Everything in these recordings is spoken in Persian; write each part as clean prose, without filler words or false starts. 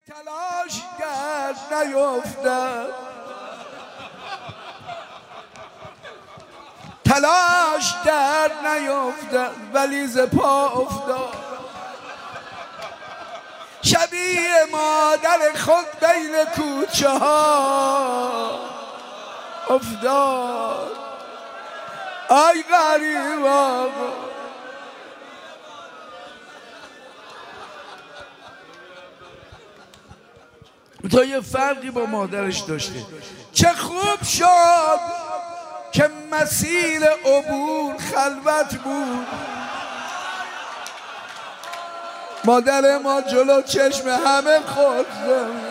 تلاش کرد نیفتد، تلاش کرد نیفتد ولی ز پا افتاد. شبیه مادر خود بین کوچه ها افتاد. آی غریب آقا، تا یه فرقی با مادرش داشته. چه خوب شد که مسیر عبور خلوت بود. مادر ما جلو چشم همه خود زمین.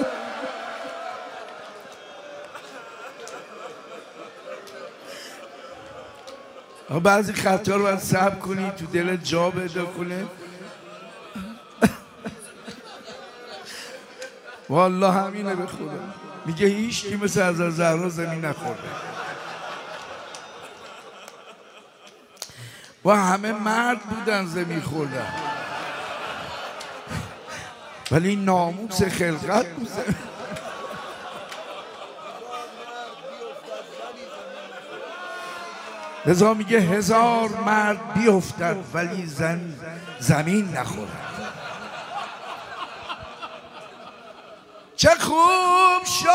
بعضی خطا رو باید صبر کنی تو دل جا پیدا کنه. والله همینه به خدا. میگه هیچ کی مثل حضرت زهرا زمین نخورده و همه مرد بودن زمین خوردن، ولی ناموس خلقت بود. لذا میگه هزار مرد بیفتد ولی زمین نخورد. چه خوب شد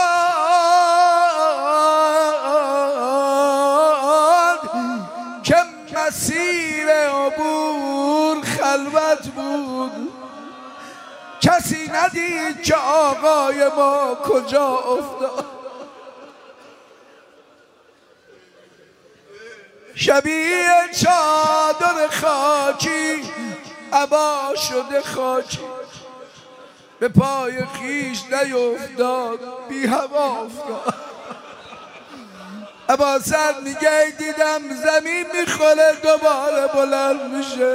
که مسیر عبور خلوت بود. کسی ندید که آقای ما کجا افتاد. شبیه چادر خاکی عبا شده خاکی، به پای خیش نیفتاد بی هوا افتاد. ابا سر میگه دیدم زمین میخوره دوباره بلند میشه.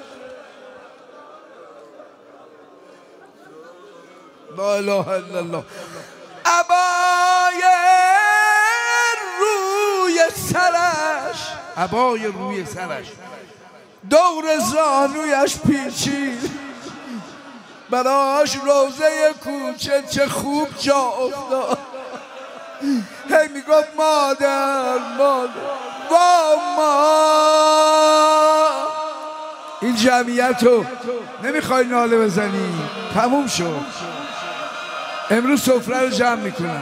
لا اله الا الله. عبای روی سرش دور زانویش پیچید، براش روزه کوچه چه خوب جا افتاد. هی میگفت مادر با ما. این جمعیت رو نمیخوای ناله بزنی؟ تموم شد. امروز سفره رو جمع میکنم.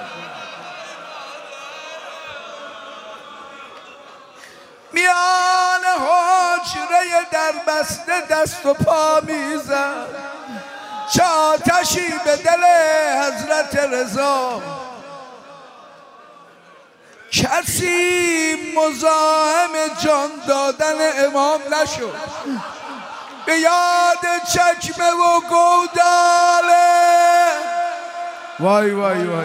میان حجره در بسته دست و پا میزد، چه آتشی به دل حضرت رضا. کسی مزاحم جان دادن امام نشد. به یاد چکمه و گوداله. وای وای وای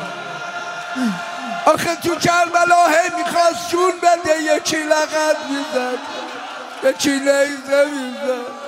آخه تو کربلا هی میخواست جون بده، یکی لغت میزد، یکی نیزه میزد.